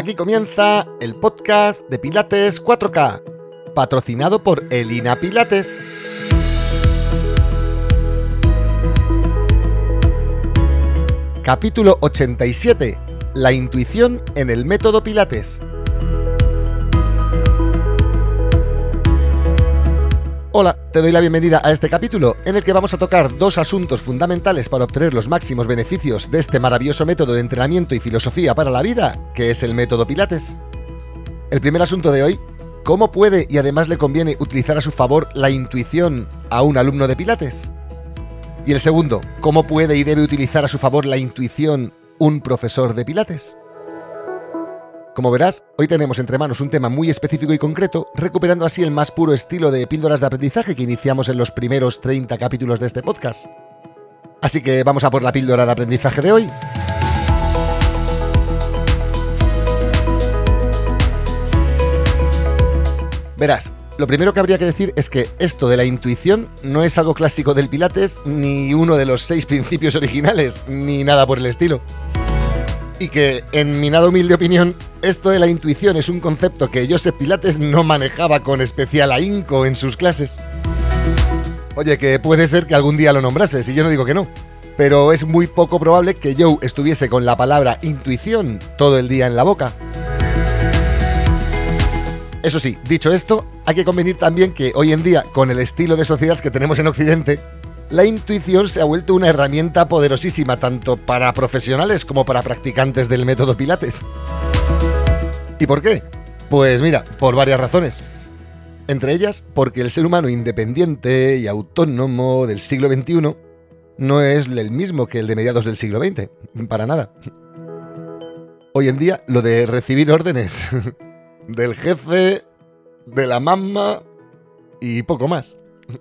Aquí comienza el podcast de Pilates 4K, patrocinado por Elina Pilates. Capítulo 87. La intuición en el método Pilates. Hola, te doy la bienvenida a este capítulo en el que vamos a tocar dos asuntos fundamentales para obtener los máximos beneficios de este maravilloso método de entrenamiento y filosofía para la vida, que es el método Pilates. El primer asunto de hoy: ¿cómo puede y además le conviene utilizar a su favor la intuición a un alumno de Pilates? Y el segundo: ¿cómo puede y debe utilizar a su favor la intuición un profesor de Pilates? Como verás, hoy tenemos entre manos un tema muy específico y concreto, recuperando así el más puro estilo de píldoras de aprendizaje que iniciamos en los primeros 30 capítulos de este podcast. Así que vamos a por la píldora de aprendizaje de hoy. Verás, lo primero que habría que decir es que esto de la intuición no es algo clásico del Pilates, ni uno de los 6 principios originales, ni nada por el estilo. Y que, en mi nada humilde opinión, esto de la intuición es un concepto que Joseph Pilates no manejaba con especial ahínco en sus clases. Oye, que puede ser que algún día lo nombrase, si yo no digo que no, pero es muy poco probable que Joe estuviese con la palabra intuición todo el día en la boca. Eso sí, dicho esto, hay que convenir también que hoy en día, con el estilo de sociedad que tenemos en Occidente, la intuición se ha vuelto una herramienta poderosísima tanto para profesionales como para practicantes del método Pilates. ¿Y por qué? Pues mira, por varias razones. Entre ellas, porque el ser humano independiente y autónomo del siglo XXI no es el mismo que el de mediados del siglo XX, para nada. Hoy en día, lo de recibir órdenes del jefe, de la mamá y poco más.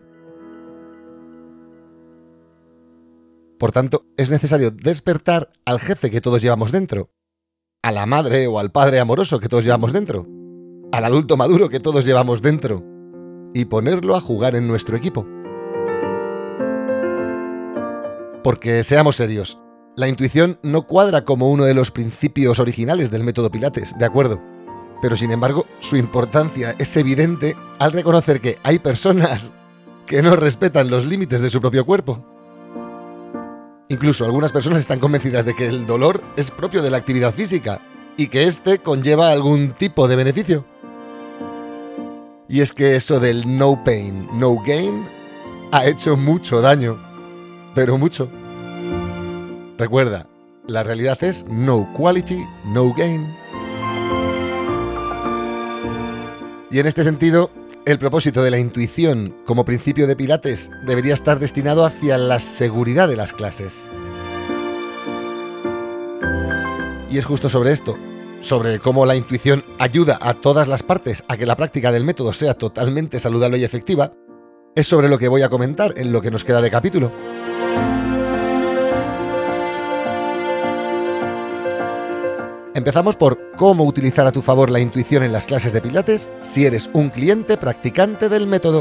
Por tanto, es necesario despertar al jefe que todos llevamos dentro, a la madre o al padre amoroso que todos llevamos dentro, al adulto maduro que todos llevamos dentro, y ponerlo a jugar en nuestro equipo. Porque seamos serios, la intuición no cuadra como uno de los principios originales del método Pilates, de acuerdo, pero sin embargo su importancia es evidente al reconocer que hay personas que no respetan los límites de su propio cuerpo. Incluso algunas personas están convencidas de que el dolor es propio de la actividad física y que éste conlleva algún tipo de beneficio. Y es que eso del no pain, no gain ha hecho mucho daño, pero mucho. Recuerda, la realidad es no quality, no gain. Y en este sentido, el propósito de la intuición como principio de Pilates debería estar destinado hacia la seguridad de las clases. Y es justo sobre esto, sobre cómo la intuición ayuda a todas las partes a que la práctica del método sea totalmente saludable y efectiva, es sobre lo que voy a comentar en lo que nos queda de capítulo. Empezamos por cómo utilizar a tu favor la intuición en las clases de Pilates si eres un cliente practicante del método.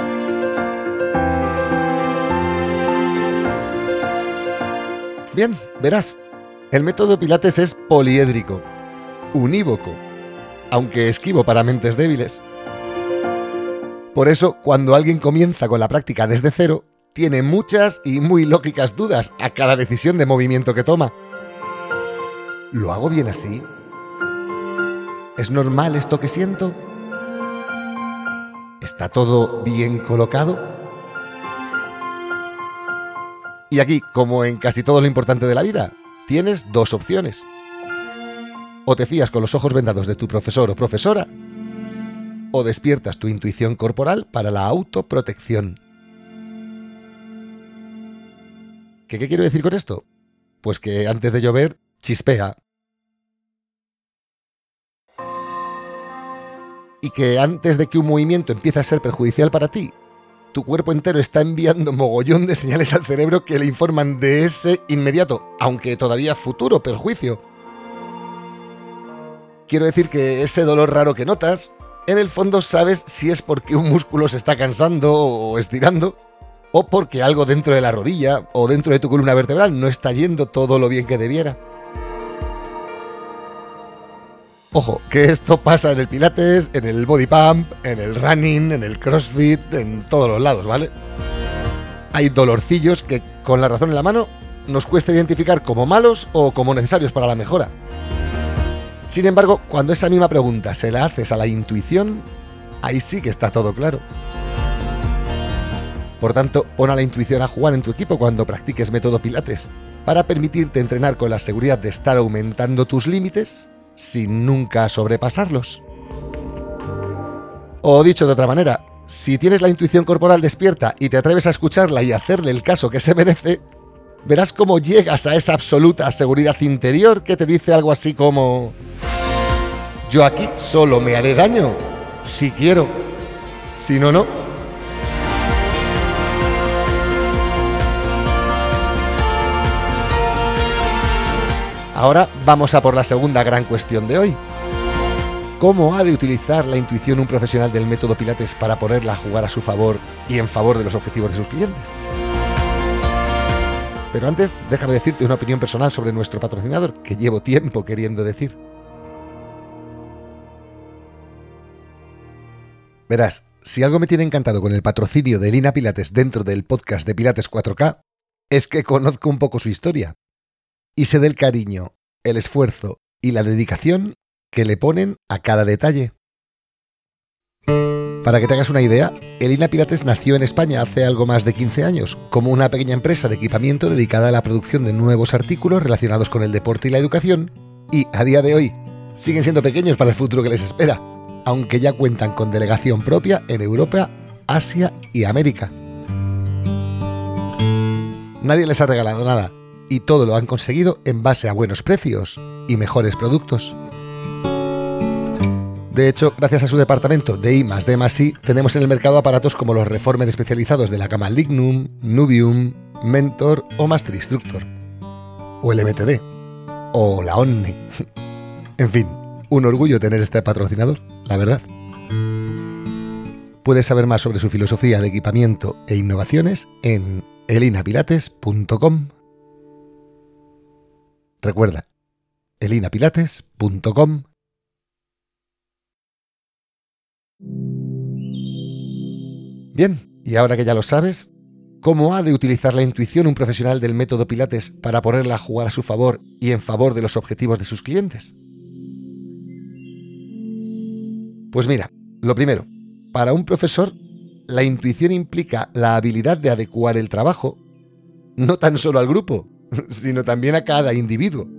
Bien, verás, el método Pilates es poliédrico, unívoco, aunque esquivo para mentes débiles. Por eso, cuando alguien comienza con la práctica desde cero, tiene muchas y muy lógicas dudas a cada decisión de movimiento que toma. ¿Lo hago bien así? ¿Es normal esto que siento? ¿Está todo bien colocado? Y aquí, como en casi todo lo importante de la vida, tienes dos opciones. O te fías con los ojos vendados de tu profesor o profesora, o despiertas tu intuición corporal para la autoprotección. ¿Qué quiero decir con esto? Pues que antes de llover, chispea. Y que antes de que un movimiento empiece a ser perjudicial para ti, tu cuerpo entero está enviando mogollón de señales al cerebro que le informan de ese inmediato, aunque todavía futuro, perjuicio. Quiero decir que ese dolor raro que notas, en el fondo sabes si es porque un músculo se está cansando o estirando, o porque algo dentro de la rodilla o dentro de tu columna vertebral no está yendo todo lo bien que debiera. Ojo, que esto pasa en el pilates, en el body pump, en el running, en el crossfit, en todos los lados, ¿vale? Hay dolorcillos que, con la razón en la mano, nos cuesta identificar como malos o como necesarios para la mejora. Sin embargo, cuando esa misma pregunta se la haces a la intuición, ahí sí que está todo claro. Por tanto, pon a la intuición a jugar en tu equipo cuando practiques método Pilates, para permitirte entrenar con la seguridad de estar aumentando tus límites sin nunca sobrepasarlos. O dicho de otra manera, si tienes la intuición corporal despierta y te atreves a escucharla y hacerle el caso que se merece, verás cómo llegas a esa absoluta seguridad interior que te dice algo así como: yo aquí solo me haré daño si quiero, si no, no. Ahora vamos a por la segunda gran cuestión de hoy. ¿Cómo ha de utilizar la intuición un profesional del método Pilates para ponerla a jugar a su favor y en favor de los objetivos de sus clientes? Pero antes, déjame decirte una opinión personal sobre nuestro patrocinador, que llevo tiempo queriendo decir. Verás, si algo me tiene encantado con el patrocinio de Elina Pilates dentro del podcast de Pilates 4K, es que conozco un poco su historia. Y sé del cariño, el esfuerzo y la dedicación que le ponen a cada detalle. Para que te hagas una idea, Elina Pilates nació en España hace algo más de 15 años, como una pequeña empresa de equipamiento dedicada a la producción de nuevos artículos relacionados con el deporte y la educación, y a día de hoy siguen siendo pequeños para el futuro que les espera, aunque ya cuentan con delegación propia en Europa, Asia y América. Nadie les ha regalado nada, y todo lo han conseguido en base a buenos precios y mejores productos. De hecho, gracias a su departamento de I+D+I, tenemos en el mercado aparatos como los Reformer especializados de la gama Lignum, Nubium, Mentor o Master Instructor, o el MTD, o la Omni. En fin, un orgullo tener este patrocinador, la verdad. Puedes saber más sobre su filosofía de equipamiento e innovaciones en elinapilates.com. Recuerda, elinapilates.com. Bien, y ahora que ya lo sabes, ¿cómo ha de utilizar la intuición un profesional del método Pilates para ponerla a jugar a su favor y en favor de los objetivos de sus clientes? Pues mira, lo primero, para un profesor, la intuición implica la habilidad de adecuar el trabajo, no tan solo al grupo, sino también a cada individuo.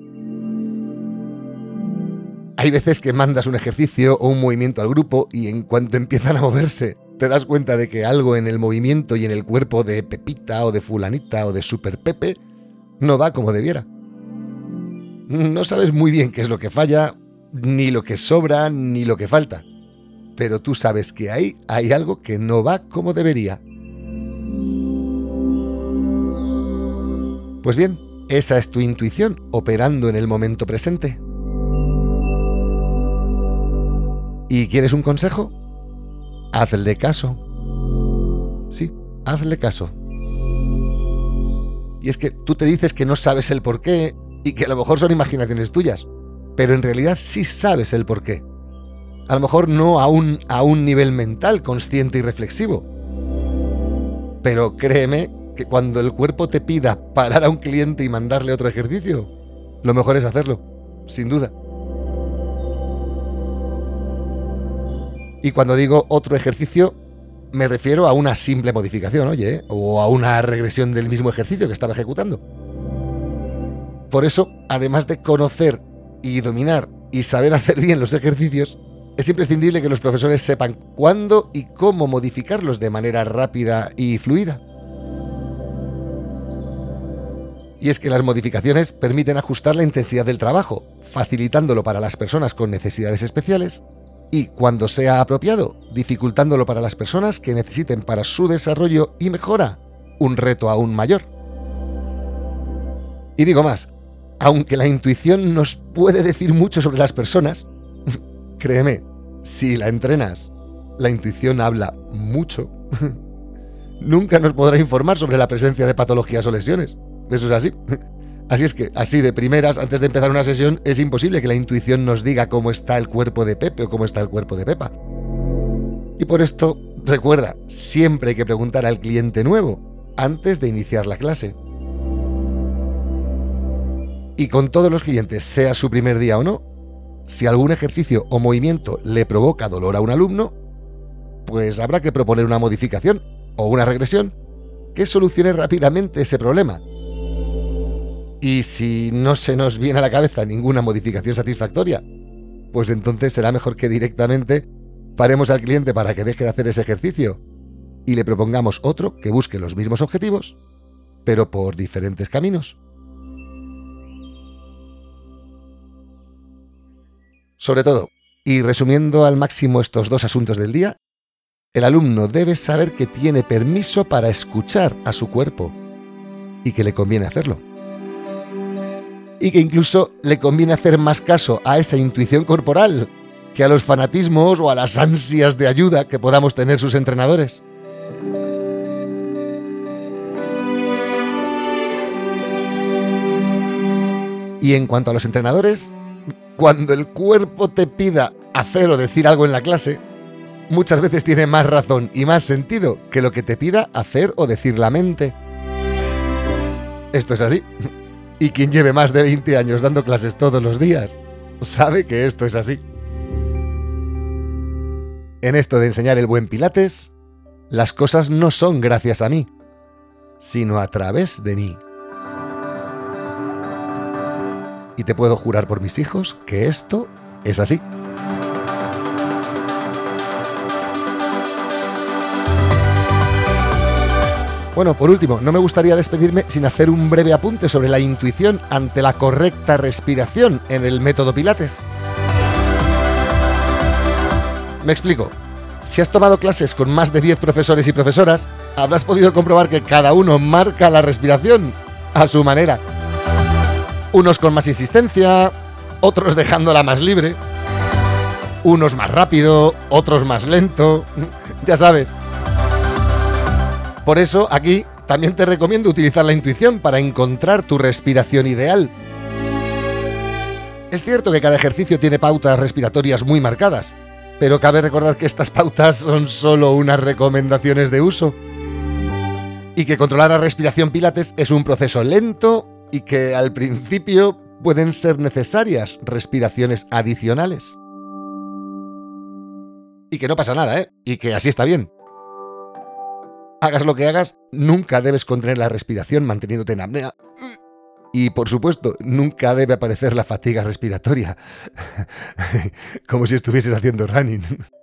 Hay veces que mandas un ejercicio o un movimiento al grupo y en cuanto empiezan a moverse, te das cuenta de que algo en el movimiento y en el cuerpo de Pepita o de Fulanita o de Super Pepe no va como debiera. No sabes muy bien qué es lo que falla, ni lo que sobra, ni lo que falta. Pero tú sabes que ahí hay algo que no va como debería. Pues bien, esa es tu intuición operando en el momento presente. ¿Y quieres un consejo? Hazle caso. Sí, hazle caso. Y es que tú te dices que no sabes el porqué y que a lo mejor son imaginaciones tuyas, pero en realidad sí sabes el porqué. A lo mejor no a un nivel mental, consciente y reflexivo. Pero créeme que cuando el cuerpo te pida parar a un cliente y mandarle otro ejercicio, lo mejor es hacerlo, sin duda. Y cuando digo otro ejercicio, me refiero a una simple modificación, o a una regresión del mismo ejercicio que estaba ejecutando. Por eso, además de conocer y dominar y saber hacer bien los ejercicios, es imprescindible que los profesores sepan cuándo y cómo modificarlos de manera rápida y fluida. Y es que las modificaciones permiten ajustar la intensidad del trabajo, facilitándolo para las personas con necesidades especiales y, cuando sea apropiado, dificultándolo para las personas que necesiten para su desarrollo y mejora un reto aún mayor. Y digo más, aunque la intuición nos puede decir mucho sobre las personas, créeme, si la entrenas, la intuición habla mucho. Nunca nos podrá informar sobre la presencia de patologías o lesiones. Eso es así. Así es que, así de primeras, antes de empezar una sesión, es imposible que la intuición nos diga cómo está el cuerpo de Pepe o cómo está el cuerpo de Pepa. Y por esto, recuerda, siempre hay que preguntar al cliente nuevo antes de iniciar la clase. Y con todos los clientes, sea su primer día o no, si algún ejercicio o movimiento le provoca dolor a un alumno, pues habrá que proponer una modificación o una regresión que solucione rápidamente ese problema. Y si no se nos viene a la cabeza ninguna modificación satisfactoria, pues entonces será mejor que directamente paremos al cliente para que deje de hacer ese ejercicio y le propongamos otro que busque los mismos objetivos, pero por diferentes caminos. Sobre todo, y resumiendo al máximo estos 2 asuntos del día, el alumno debe saber que tiene permiso para escuchar a su cuerpo y que le conviene hacerlo. Y que incluso le conviene hacer más caso a esa intuición corporal que a los fanatismos o a las ansias de ayuda que podamos tener sus entrenadores. Y en cuanto a los entrenadores, cuando el cuerpo te pida hacer o decir algo en la clase, muchas veces tiene más razón y más sentido que lo que te pida hacer o decir la mente. Esto es así. Y quien lleve más de 20 años dando clases todos los días, sabe que esto es así. En esto de enseñar el buen Pilates, las cosas no son gracias a mí, sino a través de mí. Y te puedo jurar por mis hijos que esto es así. Bueno, por último, no me gustaría despedirme sin hacer un breve apunte sobre la intuición ante la correcta respiración en el método Pilates. Me explico. Si has tomado clases con más de 10 profesores y profesoras, habrás podido comprobar que cada uno marca la respiración a su manera. Unos con más insistencia, otros dejándola más libre, unos más rápido, otros más lento, ya sabes. Por eso, aquí también te recomiendo utilizar la intuición para encontrar tu respiración ideal. Es cierto que cada ejercicio tiene pautas respiratorias muy marcadas, pero cabe recordar que estas pautas son solo unas recomendaciones de uso. Y que controlar la respiración Pilates es un proceso lento y que al principio pueden ser necesarias respiraciones adicionales. Y que no pasa nada, y que así está bien. Hagas lo que hagas, nunca debes contener la respiración manteniéndote en apnea. Y, por supuesto, nunca debe aparecer la fatiga respiratoria. Como si estuvieses haciendo running.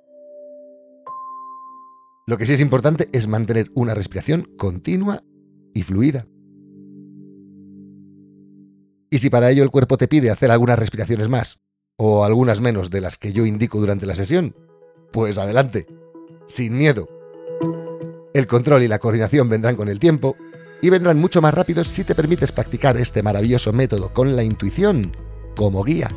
Lo que sí es importante es mantener una respiración continua y fluida. Y si para ello el cuerpo te pide hacer algunas respiraciones más, o algunas menos de las que yo indico durante la sesión, pues adelante, sin miedo. El control y la coordinación vendrán con el tiempo y vendrán mucho más rápidos si te permites practicar este maravilloso método con la intuición como guía.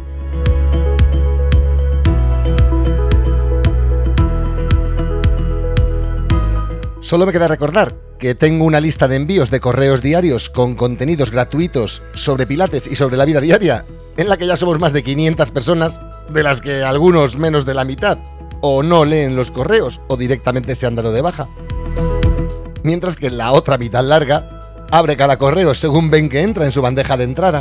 Solo me queda recordar que tengo una lista de envíos de correos diarios con contenidos gratuitos sobre Pilates y sobre la vida diaria, en la que ya somos más de 500 personas, de las que algunos menos de la mitad o no leen los correos o directamente se han dado de baja. Mientras que la otra mitad larga abre cada correo según ven que entra en su bandeja de entrada.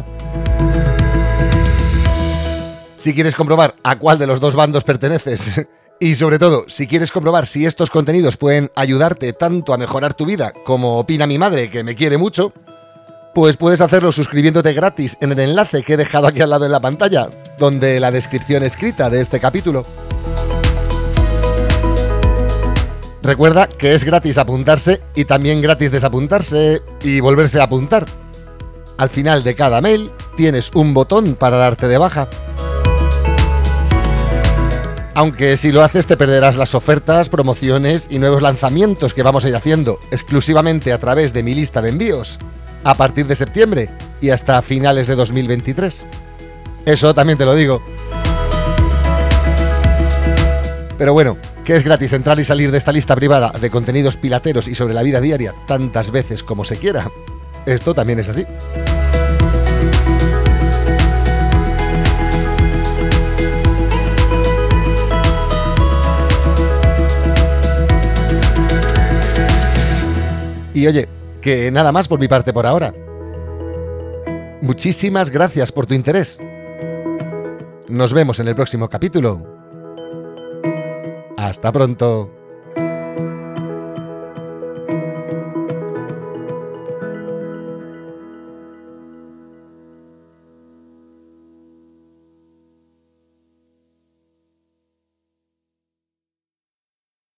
Si quieres comprobar a cuál de los dos bandos perteneces y sobre todo si quieres comprobar si estos contenidos pueden ayudarte tanto a mejorar tu vida como opina mi madre, que me quiere mucho, pues puedes hacerlo suscribiéndote gratis en el enlace que he dejado aquí al lado en la pantalla, donde la descripción escrita de este capítulo. Recuerda que es gratis apuntarse y también gratis desapuntarse y volverse a apuntar. Al final de cada mail tienes un botón para darte de baja. Aunque si lo haces te perderás las ofertas, promociones y nuevos lanzamientos que vamos a ir haciendo exclusivamente a través de mi lista de envíos a partir de septiembre y hasta finales de 2023. Eso también te lo digo. Pero bueno, que es gratis entrar y salir de esta lista privada de contenidos pilateros y sobre la vida diaria tantas veces como se quiera. Esto también es así. Y oye, que nada más por mi parte por ahora. Muchísimas gracias por tu interés. Nos vemos en el próximo capítulo. Hasta pronto.